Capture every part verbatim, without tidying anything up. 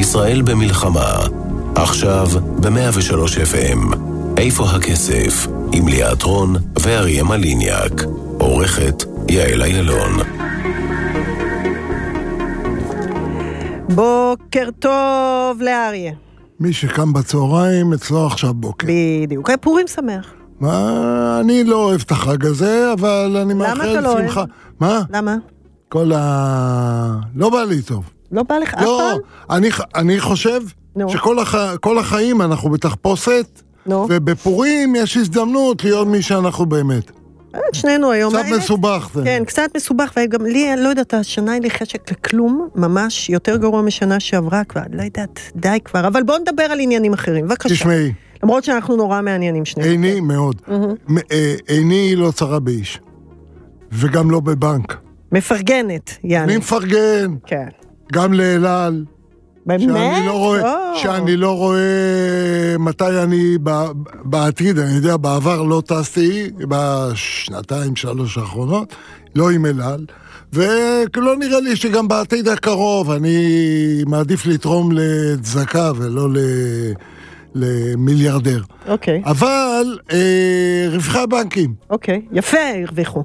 ישראל במלחמה. עכשיו ב-מאה ושלוש אף אם. איפה הכסף? עם ליאת רון ואריה מליניאק. עורכת יעל אילון. בוקר טוב לאריה. מי שקם בצהריים אצלו עכשיו בוקר. בדיוק. פורים שמח. מה, אני לא אוהב את החג הזה, אבל אני מאחל שמחה. למה אתה לא אוהב? מה? למה? כל ה... לא בא לי טוב. לא בא לך אף לא, פעם? אני, אני חושב נו. שכל הח... כל החיים אנחנו בתחפושת, נו. ובפורים יש הזדמנות להיות מי שאנחנו באמת. שנינו היום. קצת מסובך זה. כן, קצת מסובך, וגם לי, לא יודעת, השנה היא לי חשק לכלום, ממש יותר גרוע משנה שעברה כבר, לא יודעת, די כבר, אבל בואו נדבר על עניינים אחרים, בבקשה. תשמעי. למרות שאנחנו נורא מעניינים שנינו. עיני מאוד. עיני לא צרה באיש. וגם לא בבנק. מפרגנת, יעני. אני מפרגן. כן. גם לאלעל. באמת? שאני לא רואה, שאני לא רואה מתי אני בעתיד, אני יודע, בעבר לא טסתי, בשנתיים, שלוש האחרונות, לא עם אלעל, ולא נראה לי שגם בעתיד הקרוב, אני מעדיף לתרום לצדקה ולא למיליארדר. אוקיי. אבל רווחי הבנקים. אוקיי, יפה הרוויחו.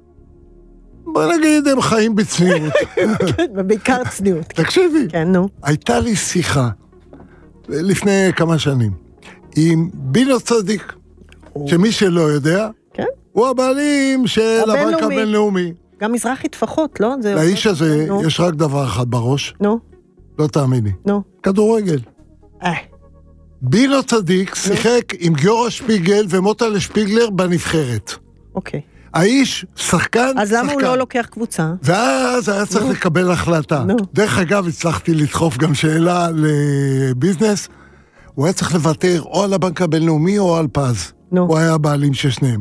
בוא נגיד, הם חיים בצניעות. כן, ובעיקר צניעות. תקשיבי. כן, נו. הייתה לי שיחה, לפני כמה שנים, עם בינו צדיק, שמי שלא יודע, הוא הבעלים של הבנק הבינלאומי. גם מזרחי טפחות, לא? לאיש הזה יש רק דבר אחד בראש. נו. לא תאמיני. נו. כדורגל. אה. בינו צדיק שיחק עם גיורא שפיגל ומוטל שפיגלר בנבחרת. אוקיי. האיש, שחקן, אז שחקן. למה הוא לא לוקח קבוצה? ואז היה צריך לקבל החלטה. דרך אגב, הצלחתי לדחוף גם שאלה לביזנס. הוא היה צריך לוותר או על הבנק הבינלאומי או על פז. הוא היה הבעלים של שניהם.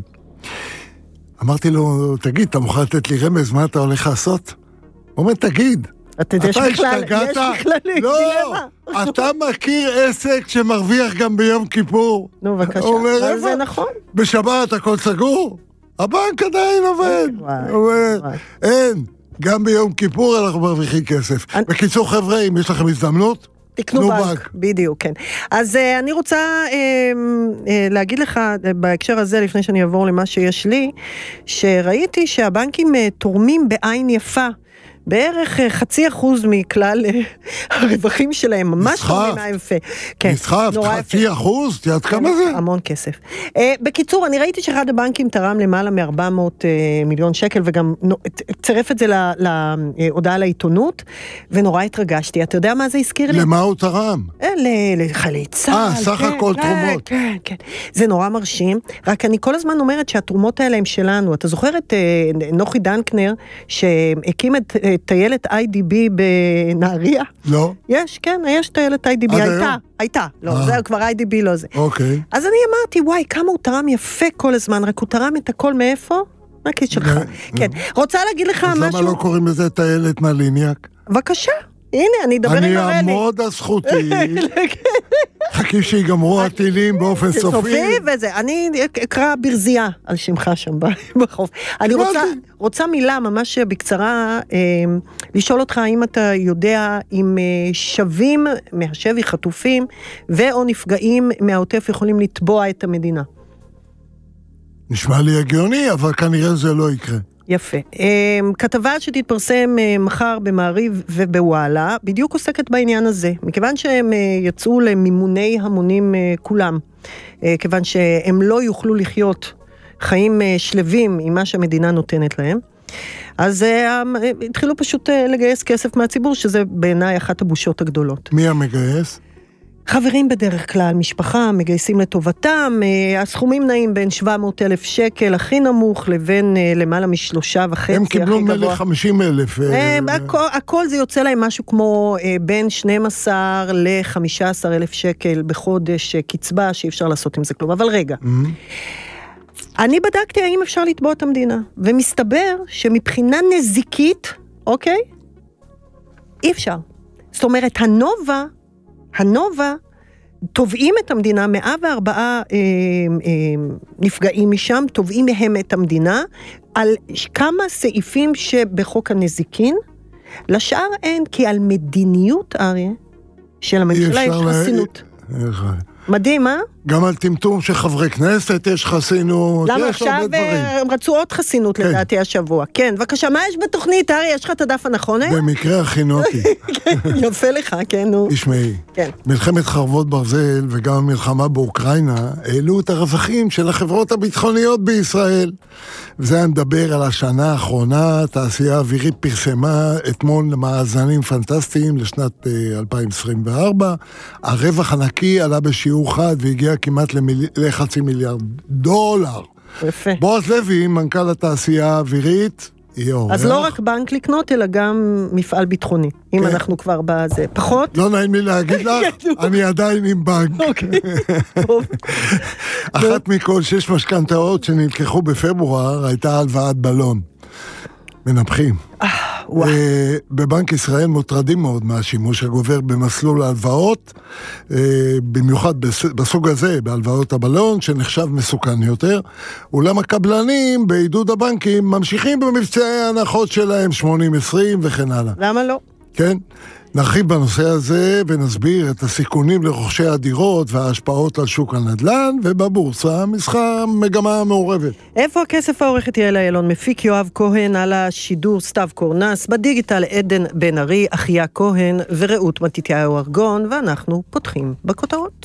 אמרתי לו, תגיד, אתה מוכן לתת לי רמז, מה אתה הולך לעשות? הוא אומר, תגיד. אתה השתגעת? לא, אתה מכיר עסק שמרוויח גם ביום כיפור? נו, בבקשה. זה נכון. בשבת הכל סגור? הבנק עדיין עובד. אין, גם ביום כיפור אנחנו מרוויחים כסף. בקיצור חבר'ה, אם יש לכם הזדמנות, תקנו בנק. בדיוק, כן. אז אני רוצה להגיד לך, בהקשר הזה, לפני שאני אעבור למה שיש לי, שראיתי שהבנקים תורמים בעין יפה, בערך חצי אחוז מכלל הרווחים שלהם, ממש תורמינה יפה. נסחף, חצי אחוז? תיאת כמה זה? המון כסף. בקיצור, אני ראיתי שאחד הבנקים תרם למעלה מ-ארבע מאות מיליון שקל, וגם צרף את זה להודעה לעיתונות, ונורא התרגשתי. אתה יודע מה זה הזכיר לי? למה הוא תרם? לחיילי צה"ל. אה, סך הכל תרומות. כן, כן. זה נורא מרשים, רק אני כל הזמן אומרת שהתרומות האלה הם שלנו. אתה זוכר את נוחי דנקנר, שהקים את טיילת איי די בי בנהריה? לא. יש, כן, יש טיילת איי די בי, הייתה, הייתה, לא, זה כבר איי די בי לא זה. אוקיי. אז אני אמרתי, וואי, כמה הוא תרם יפה כל הזמן, רק הוא תרם את הכל מאיפה? מהכיס שלך. כן, רוצה להגיד לך משהו? אז למה לא קוראים לזה טיילת מליניאק? בבקשה. הנה, אני אדבר עם הרלי. אני אעמוד על זכותי. חכי שיגמרו הטילים באופן סופי. סופי וזה. אני אקרא ברזייה על שמך שם בחוף. אני רוצה, רוצה מילה ממש בקצרה, לשאול אותך האם אתה יודע אם שווים מהשבי חטופים ואו נפגעים מהעוטף יכולים לתבוע את המדינה. נשמע לי הגיוני, אבל כנראה זה לא יקרה. יפה. כתבה שתתפרסם מחר במעריב ובוואלה, בדיוק עוסקת בעניין הזה, מכיוון שהם יצאו למימוני המונים כולם, כיוון שהם לא יוכלו לחיות חיים שלבים עם מה שהמדינה נותנת להם, אז התחילו פשוט לגייס כסף מהציבור, שזה בעיניי אחת הבושות הגדולות. מי המגייס? חברים בדרך כלל, משפחה, מגייסים לטובתם, הסכומים נעים בין שבע מאות אלף שקל, הכי נמוך, לבין למעלה משלושה וחצי, הם קיבלו מלא חמישים אלף. הכל זה יוצא להם משהו כמו בין שנים עשר ל-חמישה עשר אלף שקל בחודש קצבה, שאי אפשר לעשות עם זה כלום. אבל רגע, אני בדקתי האם אפשר לתבוע את המדינה, ומסתבר שמבחינה נזיקית, אוקיי? אי אפשר. זאת אומרת, הנובה, הנובה, תובעים את המדינה, מאה וארבעה אה, אה, נפגעים משם, תובעים מהם את המדינה, על כמה סעיפים שבחוק הנזיקין, לשאר אין, כי על מדיניות, אריה, שלממשלה יש חסינות. מדהים, אה? גם על טמטום שחברי כנסת יש חסינות. למה עכשיו הם רצו עוד חסינות לדעתי השבוע. כן, בבקשה, מה יש בתוכנית, ארי? יש לך את הדף הנכון? במקרה הכינותי. יפה לך, כן, נו. תשמעי, מלחמת חרבות ברזל וגם המלחמה באוקראינה העלו את הרווחים של החברות הביטחוניות בישראל. וזה אני מדבר על השנה האחרונה, התעשייה האווירית פרסמה אתמול מאזנים פנטסטיים לשנת אלפיים עשרים וארבע. הרווח הנקי עלה בשיעור חד והגיע כמעט למיל... לחצי מיליארד דולר. יפה. בועז לוי, מנכ"ל התעשייה האווירית, יהיה אורח. אז לא רק בנק לקנות, אלא גם מפעל ביטחוני, אם כן. אנחנו כבר בזה. פחות? לא נעים לי להגיד לך, אני עדיין עם בנק. אוקיי, טוב. אחת מכל שש משכנתאות שנלקחו בפברואר, הייתה הלוואת בלון. מנפחים. בבנק ישראל מוטרדים מאוד מהשימוש הגובר במסלול ההלוואות, במיוחד בסוג הזה, בהלוואות הבלון, שנחשב מסוכן יותר, אולם הקבלנים בעידוד הבנקים ממשיכים במבצעי ההנחות שלהם שמונים עשרים וכן הלאה. למה לא? כן. נרחיב בנושא הזה ונסביר את הסיכונים לרוכשי הדירות וההשפעות על שוק הנדל"ן, ובבורסה מסחר מגמה מעורבת. איפה הכסף? העורכת יעל איילון, מפיק יואב כהן, על השידור סתיו קורנס, בדיגיטל עדן בן ארי, אחיה כהן ורעות מתתיהו ארגון, ואנחנו פותחים בכותרות.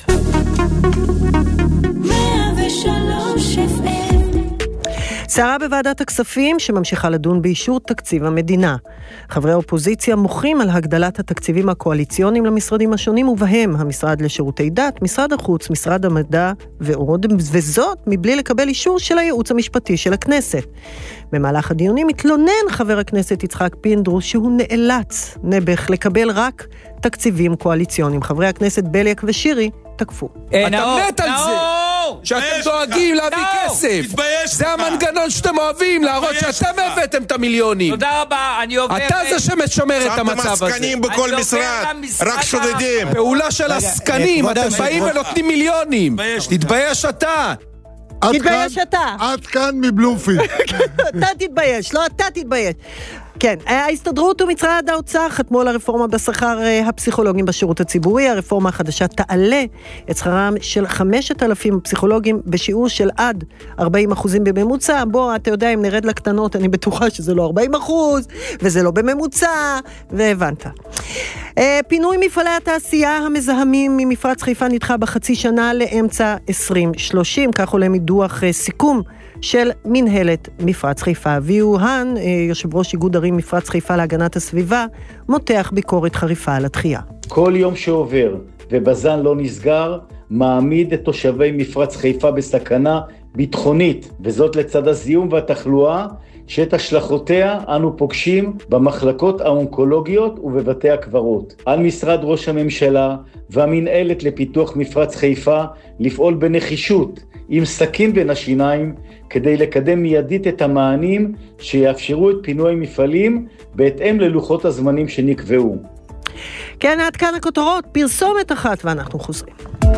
סערה בוועדת הכספים שממשיכה לדון באישור תקציב המדינה. חברי האופוזיציה מוחים על הגדלת התקציבים הקואליציוניים למשרדים השונים, ובהם המשרד לשירותי דת, משרד החוץ, משרד המדע ועוד, וזאת מבלי לקבל אישור של הייעוץ המשפטי של הכנסת. במהלך הדיונים התלונן חבר הכנסת יצחק פינדרוס שהוא נאלץ נבח לקבל רק תקציבים קואליציוניים. חברי הכנסת בליאק ושירי תקפו. אתה מת על זה שאתם דואגים להביא כסף. זה המנגנון שאתם אוהבים, להראות שאתם הבאתם את המיליונים. תודה רבה, אני עובר... אתה זה שמשומר את המצב הזה. שמתם עסקנים בכל משרד, רק שודדים. פעולה של עסקנים, אתם באים ונותנים מיליונים. תתבייש אתה. תתבייש אתה. עד כאן מבלומפילד. אתה תתבייש, לא אתה תתבייש. כן, ההסתדרות ומשרד האוצר חתמו על הרפורמה בשכר הפסיכולוגים בשירות הציבורי. הרפורמה החדשה תעלה את שכרם של חמשת אלפים פסיכולוגים בשיעור של עד ארבעים אחוזים בממוצע. בוא, אתה יודע, אם נרד לקטנות, אני בטוחה שזה לא ארבעים אחוז, וזה לא בממוצע, והבנת. פינוי מפעלי התעשייה המזהמים ממפרץ חיפה נדחה בחצי שנה לאמצע עשרים שלושים, כך עולה מדוח סיכום של מנהלת מפרץ חיפה. ויוהן, יושב ראש איגוד ערים מפרץ חיפה להגנת הסביבה, מותח ביקורת חריפה על התחייה. כל יום שעובר ובזן לא נסגר, מעמיד את תושבי מפרץ חיפה בסכנה ביטחונית, וזאת לצד הזיהום והתחלואה שאת השלכותיה אנו פוגשים במחלקות האונקולוגיות ובבתי הקברות. על משרד ראש הממשלה והמנהלת לפיתוח מפרץ חיפה לפעול בנחישות עם סכין בין השיניים כדי לקדם מיידית את המענים שיאפשרו את פינוי מפעלים בהתאם ללוחות הזמנים שנקבעו. כן, עד כאן הכותרות, פרסומת אחת ואנחנו חוזרים.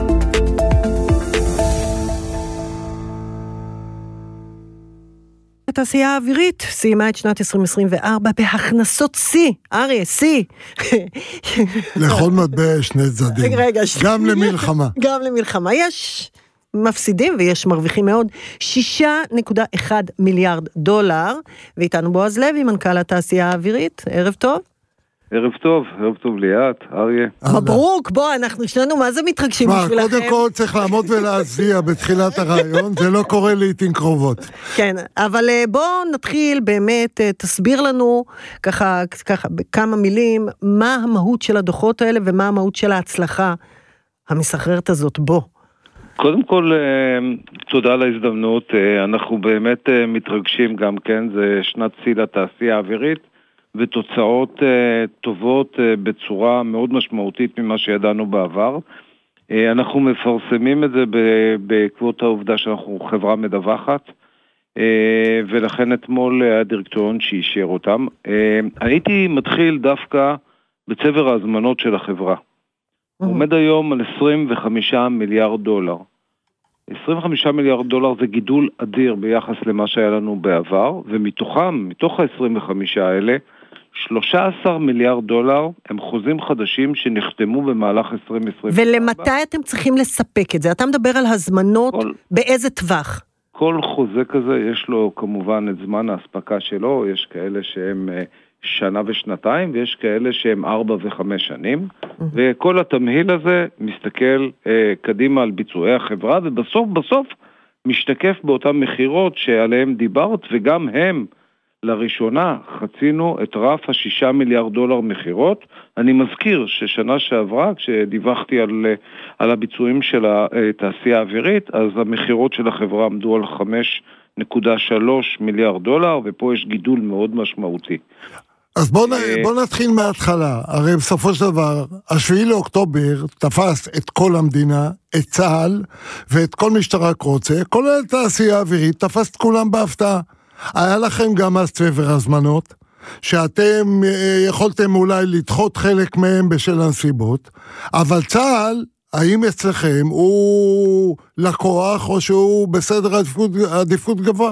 התעשייה האווירית סיימה את שנת עשרים עשרים וארבע בהכנסות סי, אריה, סי. לכל מטבע יש שני צדדים. רגע, גם למלחמה. גם למלחמה. יש מפסידים ויש מרוויחים מאוד. שישה נקודה אחד מיליארד דולר, ואיתנו בועז לוי, מנכ"ל התעשייה האווירית. ערב טוב. ערב טוב, ערב טוב ליאת, אריה. מברוק, בוא, אנחנו שנינו מה זה מתרגשים בשבילכם. קודם כל צריך לעמוד ולהזיע בתחילת הרעיון, זה לא קורה לעתים קרובות. כן, אבל בוא נתחיל באמת, תסביר לנו ככה, ככה, בכמה מילים, מה המהות של הדוחות האלה ומה המהות של ההצלחה המסחררת הזאת בו. קודם כל, תודה על ההזדמנות, אנחנו באמת מתרגשים גם כן, זה שנת שיא לתעשייה האווירית, ותוצאות uh, טובות uh, בצורה מאוד משמעותית ממה שידענו בעבר. Uh, אנחנו מפרסמים את זה בעקבות העובדה שאנחנו חברה מדווחת, uh, ולכן אתמול uh, הדירקטוריון שאישר אותם. Uh, הייתי מתחיל דווקא בצבר ההזמנות של החברה. Mm-hmm. עומד היום על עשרים וחמישה מיליארד דולר. עשרים וחמישה מיליארד דולר זה גידול אדיר ביחס למה שהיה לנו בעבר, ומתוכם, מתוך ה-עשרים וחמישה האלה, שלושה עשר מיליארד דולר הם חוזים חדשים שנחתמו במהלך עשרים עשרים. ולמתי אתם צריכים לספק את זה? אתה מדבר על הזמנות כל, באיזה טווח? כל חוזה כזה יש לו כמובן את זמן ההספקה שלו, יש כאלה שהם שנה ושנתיים, ויש כאלה שהם ארבע וחמש שנים, mm-hmm. וכל התמהיל הזה מסתכל אה, קדימה על ביצועי החברה, ובסוף בסוף משתקף באותן מחירות שעליהן דיברת, וגם הם לראשונה חצינו את רף השישה מיליארד דולר מחירות. אני מזכיר ששנה שעברה, כשדיווחתי על, על הביצועים של התעשייה האווירית, אז המחירות של החברה עמדו על חמש נקודה שלוש מיליארד דולר, ופה יש גידול מאוד משמעותי. אז בוא, בוא נתחיל מההתחלה. הרי בסופו של דבר, השביעי לאוקטובר תפס את כל המדינה, את צה"ל, ואת כל משטרה קרוצה, כולל תעשייה האווירית, תפס את כולם בהפתעה. היה לכם גם אז צבר הזמנות, שאתם יכולתם אולי לדחות חלק מהם בשל הנסיבות, אבל צה"ל, האם אצלכם הוא לקוח או שהוא בסדר עדיפות, עדיפות גבוה?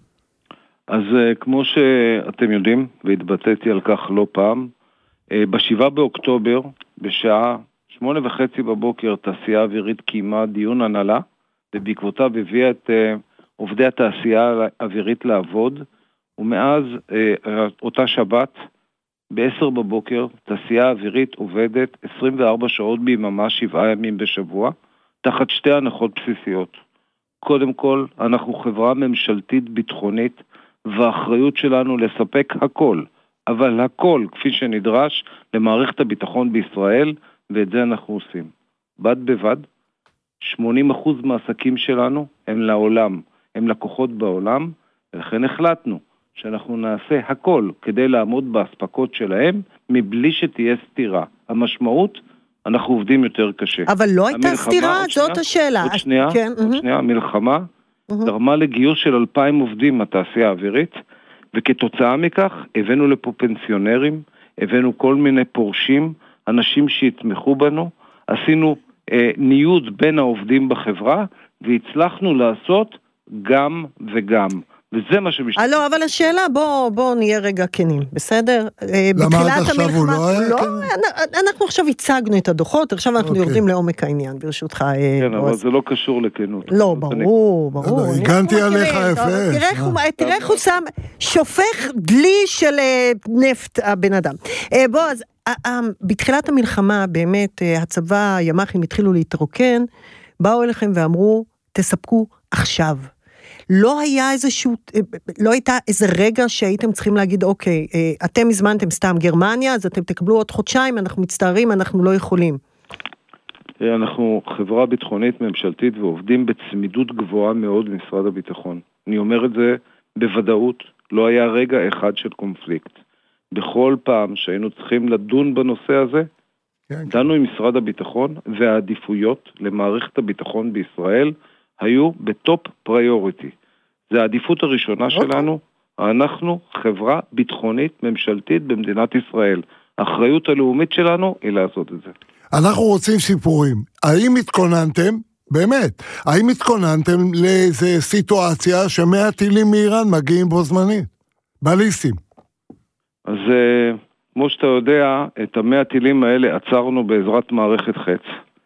אז כמו שאתם יודעים, והתבטאתי על כך לא פעם, בשבעה באוקטובר, בשעה שמונה וחצי בבוקר, תעשייה האווירית קיימה דיון הנהלה, ובעקבותיו הביאה את עובדי התעשייה האווירית לעבוד, ומאז אותה שבת, ב-עשר בבוקר, תעשייה האווירית עובדת עשרים וארבע שעות ביממה, שבעה ימים בשבוע, תחת שתי הנחות בסיסיות. קודם כל, אנחנו חברה ממשלתית ביטחונית, והאחריות שלנו לספק הכל, אבל הכל כפי שנדרש למערכת הביטחון בישראל, ואת זה אנחנו עושים. בד בבד, שמונים אחוז מהעסקים שלנו הם לעולם, הם לקוחות בעולם, ולכן החלטנו שאנחנו נעשה הכל כדי לעמוד בהספקות שלהם, מבלי שתהיה סתירה. המשמעות, אנחנו עובדים יותר קשה. אבל לא הייתה סתירה, זאת השאלה. עוד שנייה, כן, עוד uh-huh. שנייה, המלחמה, uh-huh. דרמה לגיוס של אלפיים עובדים מהתעשייה האווירית, וכתוצאה מכך הבאנו לפה פנסיונרים, הבאנו כל מיני פורשים, אנשים שיתמכו בנו, עשינו אה, ניוד בין העובדים בחברה, והצלחנו לעשות גם וגם. וזה מה שמשתתף. לא, אבל השאלה, בוא, בוא נהיה רגע כנים, בסדר? למה עד עכשיו הוא לא היה? לא, אנחנו עכשיו הצגנו את הדוחות, עכשיו אנחנו יורדים לעומק העניין, ברשותך. כן, אבל זה לא קשור לכנות. לא, ברור, ברור. הגנתי עליך יפה. תראה איך הוא שם, שופך דלי של נפט הבן אדם. בוא, אז בתחילת המלחמה, באמת, הצבא, הימ"חים התחילו להתרוקן, באו אליכם ואמרו, תספקו עכשיו. לא היה איזשהו, לא הייתה איזה רגע שהייתם צריכים להגיד, אוקיי, אתם הזמנתם סתם גרמניה, אז אתם תקבלו עוד חודשיים, אנחנו מצטערים, אנחנו לא יכולים. אנחנו חברה ביטחונית ממשלתית ועובדים בצמידות גבוהה מאוד במשרד הביטחון. אני אומר את זה בוודאות, לא היה רגע אחד של קונפליקט. בכל פעם שהיינו צריכים לדון בנושא הזה, כן, דנו כן. עם משרד הביטחון, והעדיפויות למערכת הביטחון בישראל היו בטופ פריוריטי. זה העדיפות הראשונה okay. שלנו. אנחנו חברה ביטחונית ממשלתית במדינת ישראל. האחריות הלאומית שלנו היא לעשות את זה. אנחנו רוצים סיפורים. האם התכוננתם, באמת, האם התכוננתם לאיזו סיטואציה שמאה טילים מאיראן מגיעים בו זמנית? בליסטים. אז כמו שאתה יודע, את המאה טילים האלה עצרנו בעזרת מערכת חץ.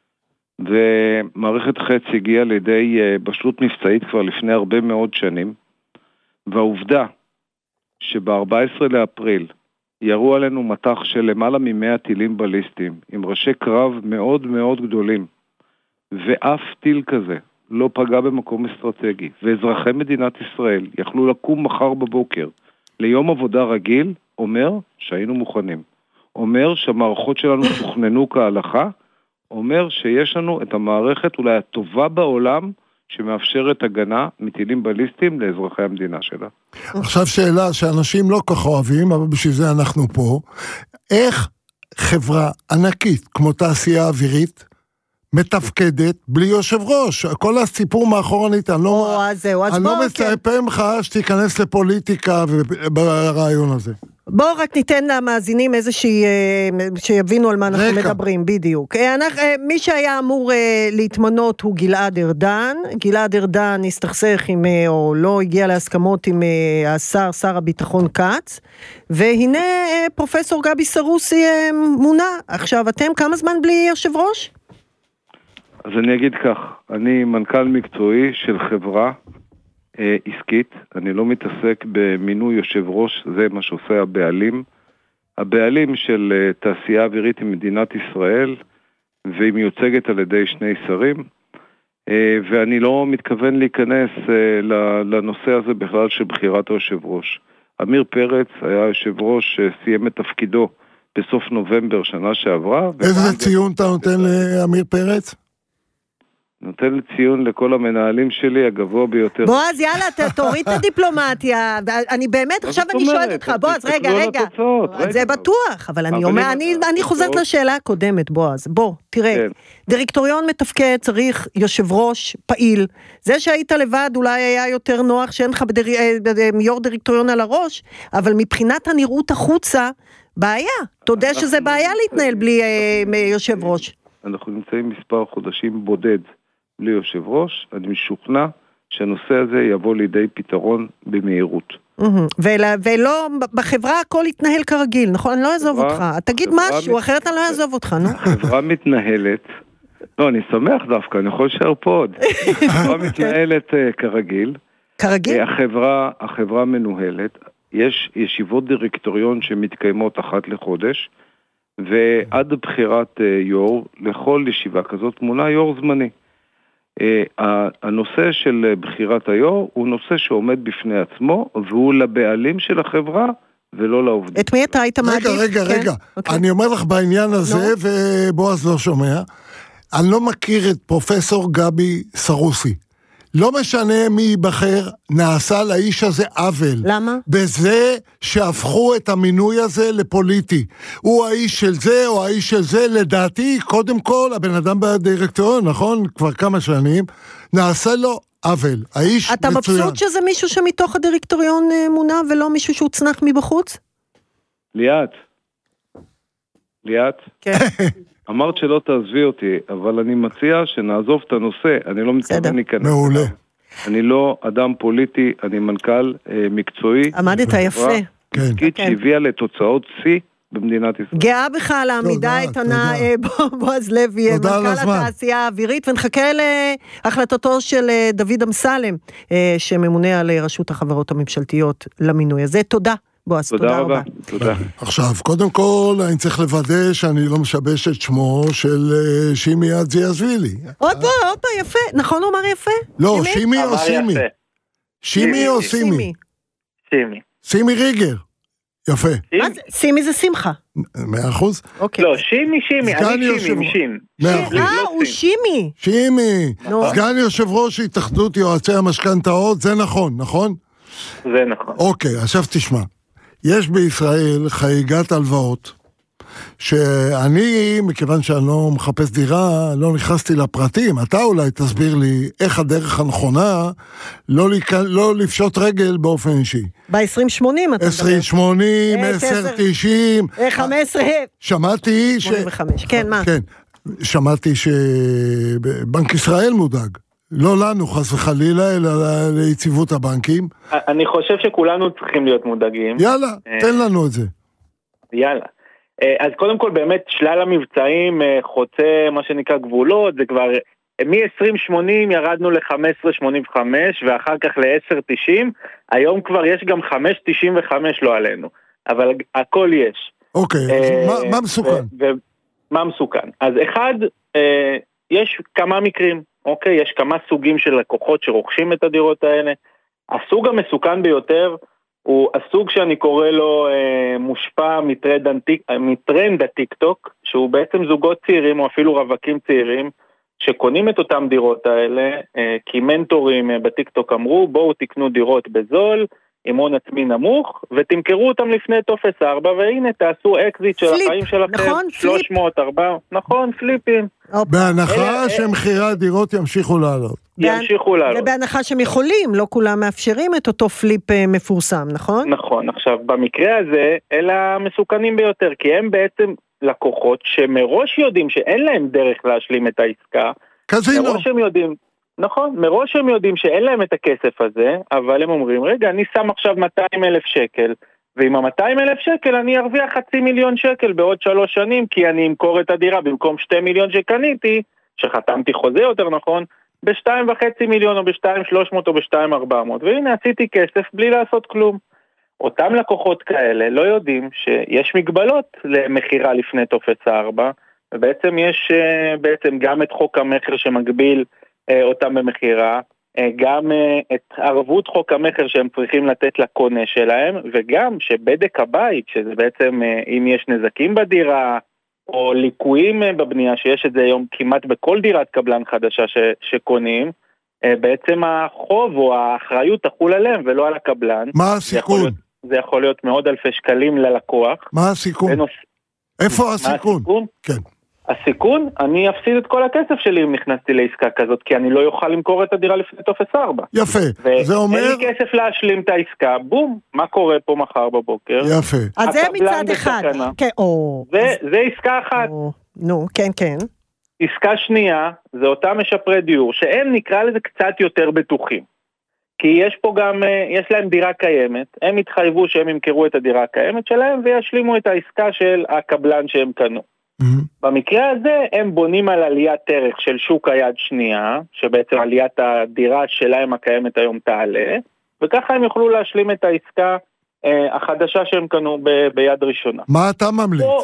ומערכת חץ הגיעה לידי בשלות מבצעית כבר לפני הרבה מאוד שנים, והעובדה שב-ארבעה עשר לאפריל ירו עלינו מטח של למעלה ממאה טילים בליסטיים, עם ראשי קרב מאוד מאוד גדולים, ואף טיל כזה לא פגע במקום אסטרטגי, ואזרחי מדינת ישראל יכלו לקום מחר בבוקר ליום עבודה רגיל, אומר שהיינו מוכנים. אומר שהמערכות שלנו תוכננו כהלכה, אומר שיש לנו את המערכת אולי הטובה בעולם שמאפשרת הגנה מטילים בליסטיים לאזרחי המדינה שלה. עכשיו שאלה שאנשים לא כך אוהבים, אבל בשביל זה אנחנו פה. איך חברה ענקית כמו תעשייה אווירית מתפקדת בלי יושב ראש? כל הסיפור מאחור ניתן. אני לא, או, אז זהו, אז אני בוא, לא מצפה ממך שתיכנס לפוליטיקה ברעיון הזה. בואו רק ניתן למאזינים איזושהי, שיבינו על מה אנחנו מדברים, בדיוק. מי שהיה אמור להתמנות הוא גלעד ארדן, גלעד ארדן הסתכסך עם, או לא הגיע להסכמות עם השר, שר הביטחון כץ, והנה פרופסור גבי סרוסי מונה. עכשיו, אתם כמה זמן בלי יושב ראש? אז אני אגיד כך, אני מנכ"ל מקצועי של חברה, עסקית, אני לא מתעסק במינוי יושב ראש, זה מה שעושה הבעלים. הבעלים של תעשייה אווירית עם מדינת ישראל, והיא מיוצגת על ידי שני שרים, ואני לא מתכוון להיכנס לנושא הזה בכלל של בחירת היושב ראש. אמיר פרץ היה יושב ראש שסיים את תפקידו בסוף נובמבר שנה שעברה. איזה ציון אתה נותן לאמיר פרץ? נותן לציון לכל המנהלים שלי הגבוה ביותר. בועז, יאללה, תוריד את הדיפלומטיה. אני באמת, עכשיו אני שואלת אותך, בועז, רגע, רגע. זה בטוח, אבל אני אומר, אני חוזרת לשאלה הקודמת, בועז. בוא, תראה, דירקטוריון מתפקד, צריך יושב ראש פעיל. זה שהיית לבד אולי היה יותר נוח שאין לך יו"ר דירקטוריון על הראש, אבל מבחינת הנראות החוצה, בעיה. אתה יודע שזה בעיה להתנהל בלי יושב ראש. אנחנו נמצאים מספר חודשים בודד בלי יושב ראש, אני משוכנע שהנושא הזה יבוא לידי פתרון במהירות. ולא, בחברה הכל יתנהל כרגיל, נכון? אני לא אעזוב אותך. תגיד משהו, אחרת אני לא אעזוב אותך, נו. החברה מתנהלת, לא, אני שמח דווקא, אני יכול לשאר פה עוד. החברה מתנהלת כרגיל. כרגיל? החברה מנוהלת, יש ישיבות דירקטוריון שמתקיימות אחת לחודש, ועד בחירת יו"ר, לכל ישיבה כזאת מונה יו"ר זמני. הנושא של בחירת היו"ר הוא נושא שעומד בפני עצמו, והוא לבעלים של החברה ולא לעובדים. את מי אתה היית מעדיף? רגע, רגע, רגע. אני אומר לך בעניין הזה, ובועז לא שומע, אני לא מכיר את פרופסור גבי סרוסי. לא משנה מי ייבחר, נעשה לאיש הזה עוול. למה? בזה שהפכו את המינוי הזה לפוליטי. הוא האיש של זה או האיש של זה, לדעתי, קודם כל, הבן אדם בדירקטוריון, נכון? כבר כמה שנים, נעשה לו עוול. האיש אתה מצוין. מבסוט שזה מישהו שמתוך הדירקטוריון מונה, ולא מישהו שהוצנח מבחוץ? ליאת. ליאת? כן. אמרת שלא תעזבי אותי, אבל אני מציע שנעזוב את הנושא, אני לא מתכוון להיכנס. מעולה. אני לא אדם פוליטי, אני מנכ"ל אה, מקצועי. עמדת יפה. כן. שהביאה לתוצאות C במדינת ישראל. גאה בך על העמידה איתנה, בועז לוי, מנכ"ל התעשייה האווירית, ונחכה להחלטתו של דוד אמסלם, שממונה על רשות החברות הממשלתיות למינוי הזה. תודה. בועז, תודה, תודה רבה. תודה. עכשיו, קודם כל, אני צריך לוודא שאני לא משבש את שמו של שימי אדזיאשווילי. עוד פה, עוד פה, יפה. נכון הוא אמר יפה? לא, שימי או סימי? שימי או סימי? סימי. סימי ריגר. יפה. מה זה? סימי זה שמחה. מאה אחוז. לא, שימי, שימי, אני שימי, שין. אה, הוא שימי. שימי. סגן יושב ראש התאחדות יועצי המשכנתאות, זה נכון, נכון? זה נכון. אוקיי, עכשיו תשמע. יש בישראל חגיגת הלוואות, שאני, מכיוון שאני לא מחפש דירה, לא נכנסתי לפרטים, אתה אולי תסביר לי איך הדרך הנכונה לא, לא לפשוט רגל באופן אישי. ב-עשרים שמונים אתה מדבר. עשרים שמונים, עשר תשעים. חמש עשרה. שמעתי ש... שמונים וחמש, כן, מה? כן, שמעתי שבנק ישראל מודאג. לא לנו, חס וחלילה, אלא ליציבות הבנקים. אני חושב שכולנו צריכים להיות מודאגים. יאללה, תן לנו את זה. יאללה. אז קודם כל, באמת, שלל המבצעים חוצה מה שנקרא גבולות, זה כבר, מ-עשרים שמונים ירדנו ל-חמש עשרה שמונים וחמש, ואחר כך ל-עשר תשעים, היום כבר יש גם חמש תשעים וחמש לא עלינו, אבל הכל יש. אוקיי, אז מה מסוכן? מה מסוכן? אז אחד, יש כמה מקרים. אוקיי, יש כמה סוגים של לקוחות שרוכשים את הדירות האלה. הסוג המסוכן ביותר הוא הסוג שאני קורא לו אה, מושפע מטרנד, מטרנד הטיק-טוק, שהוא בעצם זוגות צעירים או אפילו רווקים צעירים, שקונים את אותם דירות האלה, אה, כי מנטורים אה, בטיק-טוק אמרו, בואו תקנו דירות בזול, עם הון עצמי נמוך, ותמכרו אותם לפני טופס ארבע, והנה תעשו אקזיט של החיים שלכם, נכון, שלוש מאות, ארבע מאות, נכון, פליפים. בהנחה שמחירי הדירות ימשיכו לעלות. ימשיכו לעלות. ובהנחה שהם יכולים, לא כולם מאפשרים את אותו פליפ מפורסם, נכון? נכון, עכשיו במקרה הזה, אלה המסוכנים ביותר, כי הם בעצם לקוחות שמראש יודעים שאין להם דרך להשלים את העסקה. קזינו. מראש הם יודעים, נכון, מראש הם יודעים שאין להם את הכסף הזה, אבל הם אומרים, רגע, אני שם עכשיו מאתיים אלף שקל, ועם ה-מאתיים אלף שקל אני ארוויח חצי מיליון שקל בעוד שלוש שנים, כי אני אמכור את הדירה במקום שתי מיליון שקניתי, שחתמתי חוזה יותר נכון, בשתיים וחצי מיליון או בשתיים שלוש מאות או בשתיים ארבע מאות, והנה עשיתי כסף בלי לעשות כלום. אותם לקוחות כאלה לא יודעים שיש מגבלות למחירה לפני טופס ארבע, ובעצם יש בעצם גם את חוק המחר שמגביל אותם במחירה, גם את ערבות חוק המחר שהם צריכים לתת לקונה שלהם, וגם שבדק הבית, שזה בעצם אם יש נזקים בדירה, או ליקויים בבנייה, שיש את זה היום כמעט בכל דירת קבלן חדשה ש, שקונים, בעצם החוב או האחריות תחול עליהם ולא על הקבלן. מה הסיכון? זה יכול להיות, זה יכול להיות מאות אלפי שקלים ללקוח. מה הסיכון? ונוס... איפה הסיכון? מה הסיכון? כן. הסיכון, אני אפסיד את כל הכסף שלי אם נכנסתי לעסקה כזאת, כי אני לא יוכל למכור את הדירה לפני טופס ארבע. יפה, זה אומר... ואין לי כסף להשלים את העסקה, בום, מה קורה פה מחר בבוקר? יפה. אז זה מצד אחד. כן, או... זה, זה עסקה אחת. או... נו, כן, כן. עסקה שנייה, זה אותם משפרי דיור, שהם נקרא לזה קצת יותר בטוחים. כי יש פה גם, יש להם דירה קיימת, הם התחייבו שהם ימכרו את הדירה הקיימת שלהם, וישלימו את העסקה של הקבלן שהם קנו. Mm-hmm. במקרה הזה הם בונים על עליית ערך של שוק היד שנייה, שבעצם עליית הדירה שלהם הקיימת היום תעלה, וככה הם יוכלו להשלים את העסקה אה, החדשה שהם קנו ב- ביד ראשונה. מה אתה ממליץ? פה,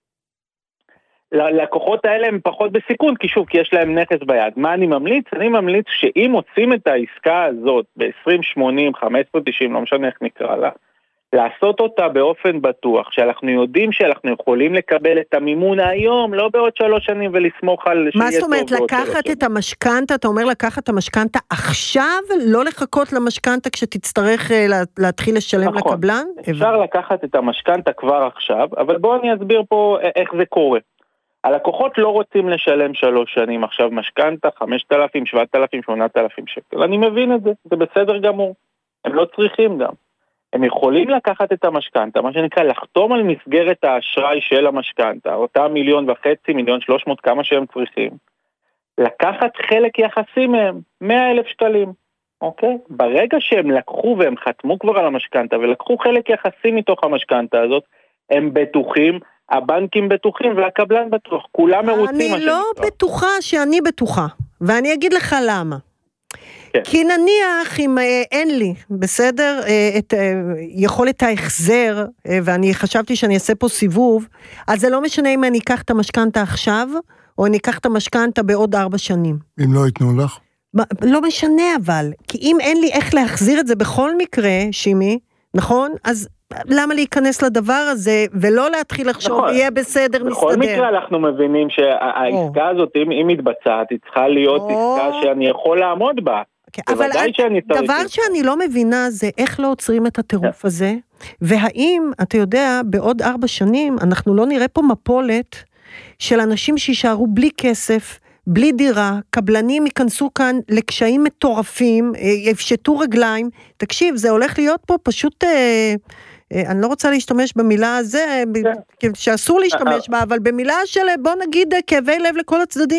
ללקוחות האלה הם פחות בסיכון, כי שוב, כי יש להם נכס ביד. מה אני ממליץ? אני ממליץ שאם עושים את העסקה הזאת ב-עשרים שמונים, חמש מאות תשעים, לא משנה איך נקרא לה, לעשות אותה באופן בטוח, שאנחנו יודעים שאנחנו יכולים לקבל את המימון היום, לא בעוד שלוש שנים ולסמוך על... מה זאת אומרת, לקחת את המשכנתה, אתה אומר לקחת את המשכנתה עכשיו, לא לחכות למשכנתה כשתצטרך להתחיל לשלם נכון. לקבלן? אפשר לקחת את המשכנתה כבר עכשיו, אבל בואו אני אסביר פה איך זה קורה. הלקוחות לא רוצים לשלם שלוש שנים עכשיו משכנתה, חמשת אלפים, שבעת אלפים, שמונת אלפים שקל. אני מבין את זה, זה בסדר גמור. הם לא צריכים גם. הם יכולים לקחת את המשכנתה, מה שנקרא לחתום על מסגרת האשראי של המשכנתה, אותה מיליון וחצי, מיליון שלוש מאות, כמה שהם צריכים, לקחת חלק יחסי מהם, מאה אלף שקלים, אוקיי? ברגע שהם לקחו והם חתמו כבר על המשכנתה, ולקחו חלק יחסי מתוך המשכנתה הזאת, הם בטוחים, הבנקים בטוחים והקבלן בטוח, כולם מרוצים. אני לא בטוחה שאני בטוחה, ואני אגיד לך למה. כי נניח אם אין לי, בסדר, את יכולת ההחזר, ואני חשבתי שאני אעשה פה סיבוב, אז זה לא משנה אם אני אקח את המשכנתה עכשיו, או אני אקח את המשכנתה בעוד ארבע שנים. אם לא ייתנו לך? לא משנה אבל, כי אם אין לי איך להחזיר את זה בכל מקרה, שימי, נכון? אז למה להיכנס לדבר הזה, ולא להתחיל לחשוב, נכון. יהיה בסדר, בכל מסתדר. בכל מקרה אנחנו מבינים שהעסקה הזאת, אם היא מתבצעת, היא צריכה להיות או... עסקה שאני יכול לעמוד בה. אבל דבר שאני לא מבינה זה איך לא עוצרים את הטירוף הזה, והאם, אתה יודע, בעוד ארבע שנים אנחנו לא נראה פה מפולת של אנשים שישארו בלי כסף, בלי דירה, קבלנים ייכנסו כאן לקשיים מטורפים, יפשטו רגליים, תקשיב, זה הולך להיות פה פשוט, אני לא רוצה להשתמש במילה הזה, שאסור להשתמש בה, אבל במילה של בוא נגיד כאבי לב לכל הצדדים.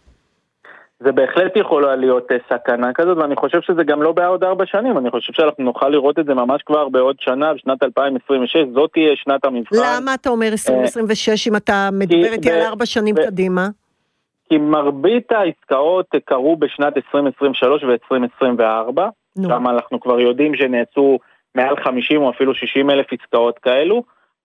זה בהחלט יכול להיות סכנה כזאת, ואני חושב שזה גם לא בעוד ארבע שנים, אני חושב שאנחנו נוכל לראות את זה ממש כבר בעוד שנה, בשנת אלפיים עשרים ושש, זאת תהיה שנת המבחן. למה אתה אומר עשרים עשרים ושש אם אתה מדבר איתי על ארבע שנים קדימה? כי מרבית העסקאות קרו בשנת עשרים עשרים ושלוש ו-עשרים עשרים וארבע, שם אנחנו כבר יודעים שנעשו מעל חמישים או אפילו שישים אלף עסקאות כאלו,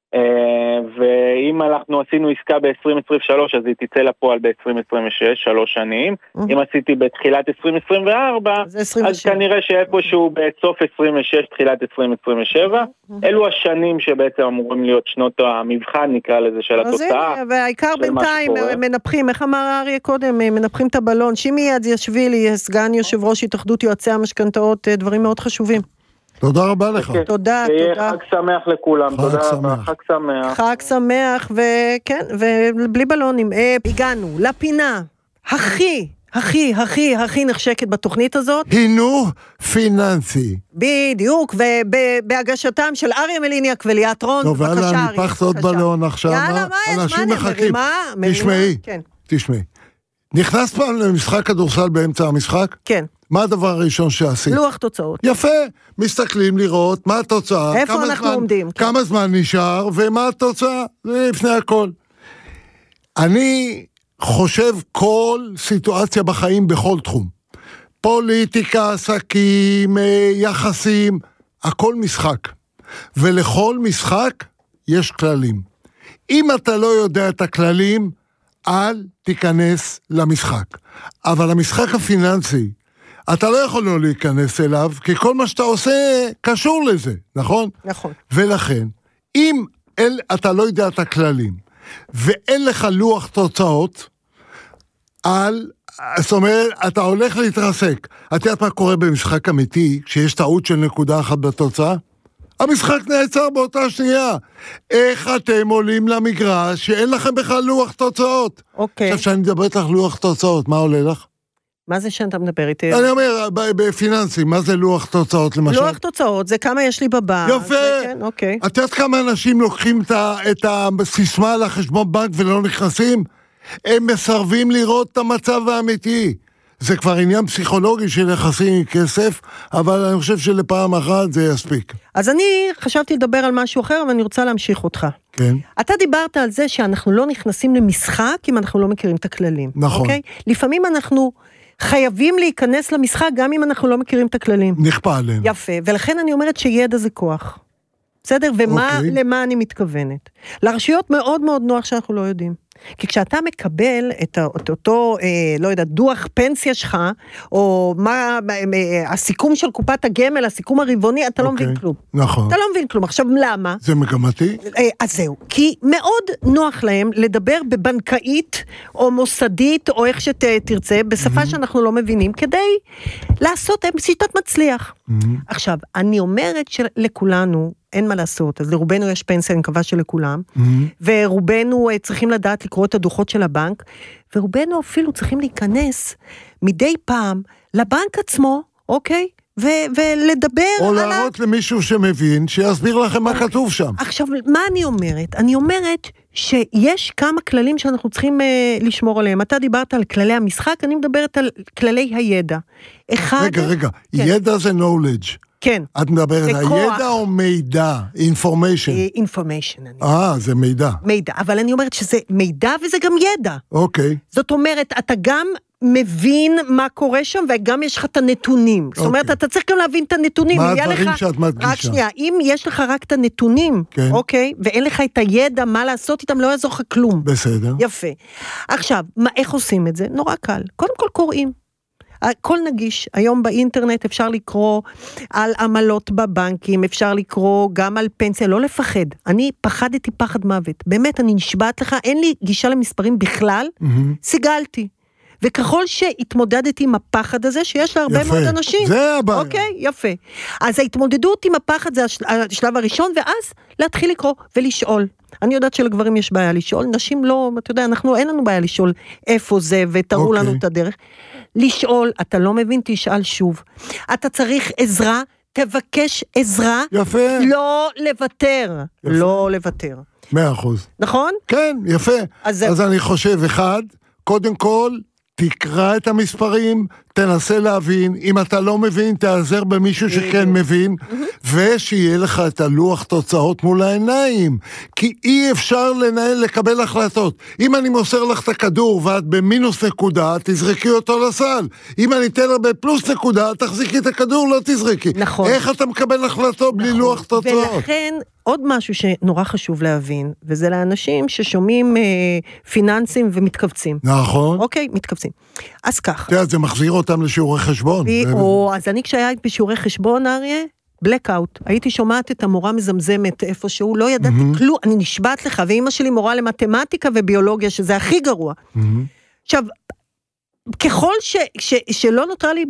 ואם אנחנו עשינו עסקה ב-עשרים עשרים ושלוש, אז היא תצא לפועל ב-עשרים עשרים ושש, שלוש שנים. אם עשיתי בתחילת עשרים עשרים וארבע, אז כנראה שאיפשהו בסוף עשרים ושש, תחילת עשרים עשרים ושבע, אלו השנים שבעצם אמורים להיות שנות המבחן, נקרא לזה, של התוצאה. והעיקר בינתיים מנפחים, איך אמר אריה קודם, מנפחים את הבלון. שימי יד ישבילי, סגן יושב ראש התאחדות יועצי המשכנתאות, דברים מאוד חשובים. תודה רבה לך. תודה, תודה. חג שמח לכולם, תודה רבה. חג שמח. חג שמח, וכן, ובלי בלונים. הגענו לפינה הכי, הכי, הכי, הכי נחשקת בתוכנית הזאת. חינוך פיננסי. בדיוק, ובהגשתם של אריה מליניאק וליאת רון. טוב, ואללה, אני פחת עוד בלון עכשיו. יאללה, מה יש? אנשים מחכים. מה? תשמעי, תשמעי. נכנס פעם למשחק כדורסל באמצע המשחק? כן. מה הדבר הראשון שעשית? לוח תוצאות. יפה, מסתכלים לראות מה התוצאה. איפה אנחנו זמן, עומדים? כמה כן. זמן נשאר ומה התוצאה, זה לפני הכל. אני חושב כל סיטואציה בחיים בכל תחום. פוליטיקה, עסקים, יחסים, הכל משחק. ולכל משחק יש כללים. אם אתה לא יודע את הכללים, אל תיכנס למשחק. אבל המשחק הפיננסי, אתה לא יכול לא להיכנס אליו, כי כל מה שאתה עושה קשור לזה, נכון? נכון. ולכן, אם אל, אתה לא יודע את הכללים, ואין לך לוח תוצאות, על, זאת אומרת, אתה הולך להתרסק. את יודעת מה קורה במשחק אמיתי, כשיש טעות של נקודה אחת בתוצאה? המשחק נעצר באותה שנייה. איך אתם עולים למגרש שאין לכם בכלל לוח תוצאות? אוקיי. עכשיו שאני מדבר איתך לוח תוצאות, מה עולה לך? מה זה שאתה מדבר איתי? אני אומר, בפיננסים, מה זה לוח תוצאות למשל? לוח תוצאות, זה כמה יש לי בבנק. יפה. כן, אוקיי. את יודעת כמה אנשים לוקחים את הסיסמה לחשבון בנק ולא נכנסים? הם מסרבים לראות את המצב האמיתי. זה כבר עניין פסיכולוגי של יחסים עם כסף, אבל אני חושב שלפעם אחת זה יספיק. אז אני חשבתי לדבר על משהו אחר, אבל אני רוצה להמשיך אותך. כן. אתה דיברת על זה שאנחנו לא נכנסים למשחק, אם אנחנו לא מכירים את הכללים. נכון. אוקיי? לפעמים אנחנו חייבים להיכנס למשחק, גם אם אנחנו לא מכירים את הכללים. נכפה עליהם. יפה, ולכן אני אומרת שידע זה כוח. בסדר? ומה, אוקיי. למה אני מתכוונת? לרשויות מאוד מאוד נוח שאנחנו לא יודעים. כי כשאתה מקבל את אותו, אה, לא יודע, דוח פנסיה שלך, או מה, אה, הסיכום של קופת הגמל, הסיכום הרבעוני, אתה לא מבין כלום. נכון. אתה לא מבין כלום. עכשיו, למה? זה מגמתי? אה, אז זהו. כי מאוד נוח להם לדבר בבנקאית, או מוסדית, או איך שתרצה, בשפה שאנחנו לא מבינים, כדי לעשות שיטת מצליח. עכשיו, אני אומרת שלכולנו, אין מה לעשות, אז לרובנו יש פנסיה, אני מקווה שלכולם, mm-hmm. ורובנו צריכים לדעת לקרוא את הדוחות של הבנק, ורובנו אפילו צריכים להיכנס מדי פעם לבנק עצמו, אוקיי? ו- ולדבר או על... או להראות ה... למישהו שמבין, שיסביר לכם מה כתוב שם. עכשיו, מה אני אומרת? אני אומרת שיש כמה כללים שאנחנו צריכים אה, לשמור עליהם. אתה דיברת על כללי המשחק, אני מדברת על כללי הידע. אחד... רגע, רגע, כן. ידע זה knowledge. כן. את מדברת על ידע או מידע? information. information. אה, זה מידע. מידע, אבל אני אומרת שזה מידע וזה גם ידע. אוקיי. זאת אומרת, אתה גם מבין מה קורה שם, וגם יש לך את הנתונים. זאת אומרת, אתה צריך גם להבין את הנתונים. מה הדברים שאת מדגישה? רק שנייה, אם יש לך רק את הנתונים, אוקיי, ואין לך את הידע מה לעשות איתם, לא יעזור לך כלום. בסדר. יפה. עכשיו, איך עושים את זה? נורא קל. קודם כל קוראים. הכל נגיש, היום באינטרנט אפשר לקרוא על עמלות בבנקים, אפשר לקרוא גם על פנסיה, לא לפחד, אני פחדתי פחד מוות, באמת אני נשבעת לך, אין לי גישה למספרים בכלל, mm-hmm. סיגלתי, וככל שהתמודדתי עם הפחד הזה, שיש לה הרבה יפה. מאוד אנשים, זה הבעיה. אוקיי, יפה, אז ההתמודדות עם הפחד זה השלב הראשון, ואז להתחיל לקרוא ולשאול, אני יודעת שלגברים יש בעיה לשאול, נשים לא, אתה יודע, אנחנו אין לנו בעיה לשאול איפה זה, ותראו אוקיי. לנו את הדרך, לשאול, אתה לא מבין, תשאל שוב. אתה צריך עזרה, תבקש עזרה. יפה. לא לוותר. יפה. לא לוותר. מאה אחוז. נכון? כן, יפה. אז, אז אני חושב, אחד, קודם כל, תקרא את המספרים, תנסה להבין, אם אתה לא מבין, תעזר במישהו שכן מבין, ושיהיה לך את הלוח תוצאות מול העיניים, כי אי אפשר לנהל, לקבל החלטות. אם אני מוסר לך את הכדור, ואת במינוס נקודה, תזרקי אותו לסל. אם אני אתן לה בפלוס נקודה, תחזיקי את הכדור, לא תזרקי. נכון. איך אתה מקבל החלטות בלי לוח תוצאות? ולכן, עוד משהו שנורא חשוב להבין, וזה לאנשים ששומעים אה, פיננסים ומתכווצים. נכון. אוקיי, מתכווצים. אז ככה. תראה, זה מחזיר אותם לשיעורי חשבון. או, אז אני כשהיה בשיעורי חשבון, אריה, בלקאוט, הייתי שומעת את המורה מזמזמת איפשהו, לא ידעתי mm-hmm. כלום, אני נשבעת לך, ואמא שלי מורה למתמטיקה וביולוגיה, שזה הכי גרוע. Mm-hmm. עכשיו, ככל ש, ש, שלא נותרה לי ברירה,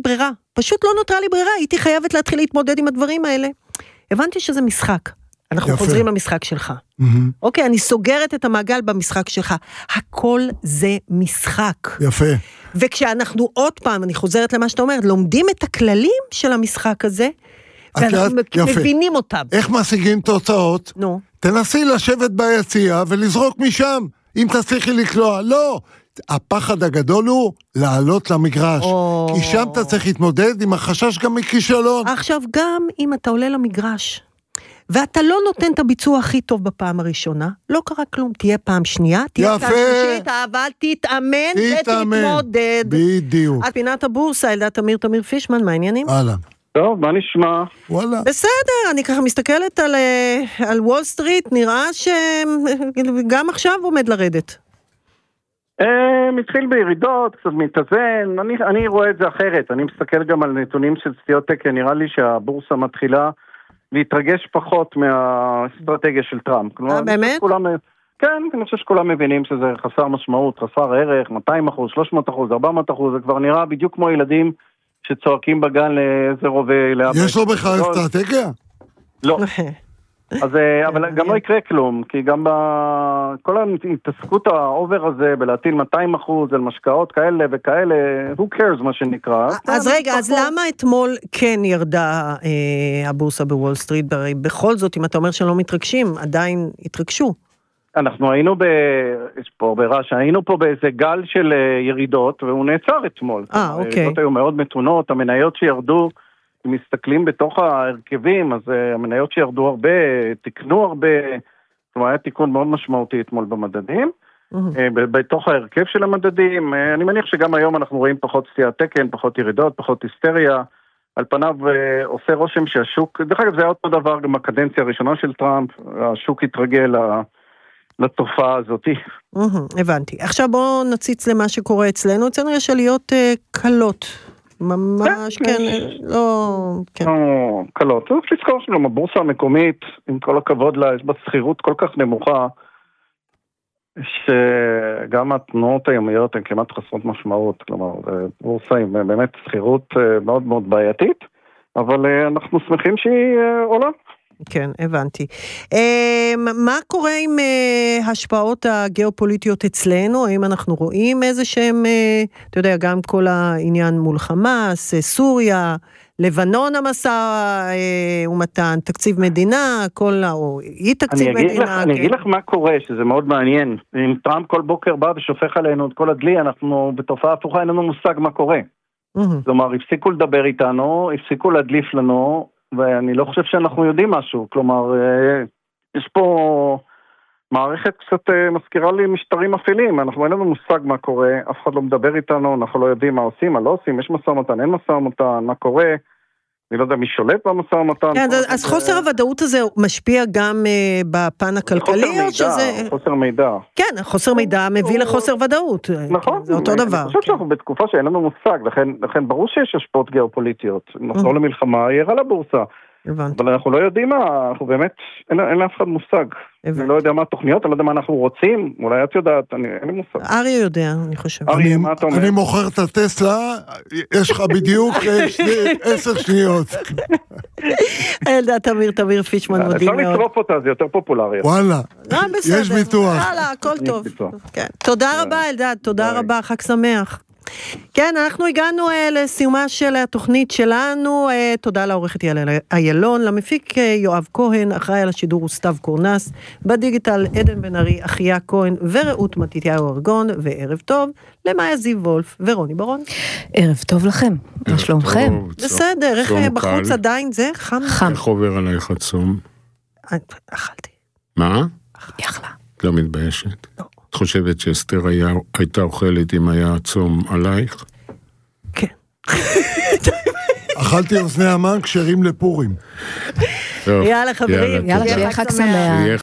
פשוט לא נותרה לי ברירה, הייתי חייבת להתחיל להתמודד עם הדברים האלה. הבנתי שזה משחק. אנחנו יפה. חוזרים למשחק שלך. Mm-hmm. אוקיי, אני סוגרת את המעגל במשחק שלך. הכל זה משחק. יפה. וכשאנחנו עוד פעם, אני חוזרת למה שאתה אומרת, לומדים את הכללים של המשחק הזה, ואנחנו יפה. מבינים אותם. איך משיגים תוצאות? נו. תנסי לשבת ביציאה ולזרוק משם, אם תצליחי לקלוע. לא. הפחד הגדול הוא לעלות למגרש, או... כי שם אתה צריך להתמודד עם החשש גם מכישלון. עכשיו גם אם אתה עולה למגרש, ואתה לא נותן את הביצוע הכי טוב בפעם הראשונה, לא קרה כלום, תהיה פעם שנייה, תהיה פעם שלישית, אבל תתאמן ותתמודד. בדיוק. את פינת הבורסה, אלדד תמיר תמיר פישמן, מה העניינים? הלאה. טוב, מה נשמע? וואלה. בסדר, אני ככה מסתכלת על, על וול סטריט, נראה שגם עכשיו עומד לרדת. מתחיל בירידות, קצת מתאזן, אני, אני רואה את זה אחרת, אני מסתכל גם על נתונים של סטיות תקן, נראה לי שהבורסה מתחילה להתרגש פחות מהאסטרטגיה של טראמפ. אה, באמת? כולם, כן, אני חושב שכולם מבינים שזה חסר משמעות, חסר ערך, מאתיים אחוז, שלוש מאות אחוז, ארבע מאות אחוז, זה כבר נראה בדיוק כמו ילדים שצועקים בגן לאיזה רובה. יש לו בכלל אסטרטגיה? לא. אז, אבל גם לא יקרה כלום, כי גם בכל ההתעסקות האובר הזה, בלהטיל מאתיים אחוז על משקעות כאלה וכאלה, who cares מה שנקרא. אז רגע, אז למה אתמול כן ירדה הבורסה בוול סטריט? בכל זאת, אם אתה אומר שלא מתרגשים, עדיין התרגשו. אנחנו היינו ב... יש פה ברעש, היינו פה באיזה גל של ירידות, והוא נעצר אתמול. אה, אוקיי. הירידות היו מאוד מתונות, המניות שירדו, אם מסתכלים בתוך ההרכבים, אז uh, המניות שירדו הרבה, תקנו הרבה, זאת אומרת, היה תיקון מאוד משמעותי אתמול במדדים, mm-hmm. uh, בתוך ההרכב של המדדים, uh, אני מניח שגם היום אנחנו רואים פחות סטיית תקן, פחות ירידות, פחות היסטריה, על פניו uh, עושה רושם שהשוק, דרך אגב זה היה אותו דבר גם הקדנציה הראשונה של טראמפ, השוק התרגל לתופעה הזאת. Mm-hmm, הבנתי. עכשיו בואו נציץ למה שקורה אצלנו, אצלנו יש עליות uh, קלות, ממש, כן, לא, כן. קלות, זה פסקור שלנו, הבורסה המקומית, עם כל הכבוד לה, יש בה שכירות כל כך נמוכה, שגם התנועות היומיות הן כמעט חסרות משמעות, כלומר, בורסה היא באמת שכירות מאוד מאוד בעייתית, אבל אנחנו שמחים שהיא עולה. כן, הבנתי. מה קורה עם השפעות הגיאופוליטיות אצלנו? האם אנחנו רואים איזה שהם, אתה יודע, גם כל העניין מול חמאס, סוריה, לבנון המסע ומתן, תקציב מדינה, כל, או אי תקציב אני מדינה. לך, כן. אני אגיד לך מה קורה, שזה מאוד מעניין. אם טראמפ כל בוקר בא ושופך עלינו את כל הדלי, אנחנו בתופעה הפוכה, אין לנו מושג מה קורה. כלומר, הפסיקו לדבר איתנו, הפסיקו להדליף לנו, ואני לא חושב שאנחנו יודעים משהו, כלומר, יש פה מערכת קצת מזכירה לי משטרים אפלים, אנחנו אין לנו מושג מה קורה, אף אחד לא מדבר איתנו, אנחנו לא יודעים מה עושים, מה לא עושים, יש משא ומתן, אין משא ומתן, מה קורה, אני לא יודע מי שולט במשא ומתן. כן, אז חוסר הוודאות הזה משפיע גם בפן הכלכלי, או שזה... חוסר מידע. כן, חוסר מידע מביא לחוסר ודאות. נכון. זה אותו דבר. אני חושב שאנחנו בתקופה שאין לנו מושג, לכן ברור שיש השפעות גיאופוליטיות. נחזור למלחמה, יהיה רע לבורסה. אבל אנחנו לא יודעים מה, אנחנו באמת, אין לאף אחד מושג. אני לא יודע מה התוכניות, אני לא יודע מה אנחנו רוצים, אולי את יודעת, אין לי מושג. אריה יודע, אני חושב. אריה, מה אתה אומר? אני מוכר את הטסלה, יש לך בדיוק עשר שניות. אלדד תמיר, תמיר פישמן, מודים מאוד. אפשר לצרוף אותה, זה יותר פופולרי. וואלה, יש ביטוח. וואלה, הכל טוב. תודה רבה אלדד, תודה רבה, חג שמח. כן, אנחנו הגענו uh, לסיומה של התוכנית שלנו, uh, תודה לעורכת יעל איילון, למפיק uh, יואב כהן, אחראי על השידור הוא סתיו קורנס, בדיגיטל עדן בן ארי, אחיה כהן ורעות מתתיהו ארגון, וערב טוב למאיה זיו וולף ורוני ברון. ערב טוב לכם, מה שלומכם? בסדר, איך בחוץ עדיין זה? חם. חם. איך עובר עלייך הצום? אכלתי. מה? יחלה. את לא מתביישת? לא. את חושבת שאסתר הייתה אוכלת אם היה צום עלייך? כן. אכלתי אוזני המן כשרים לפורים. יאללה חברים, יאללה, שיהיה חג שמח.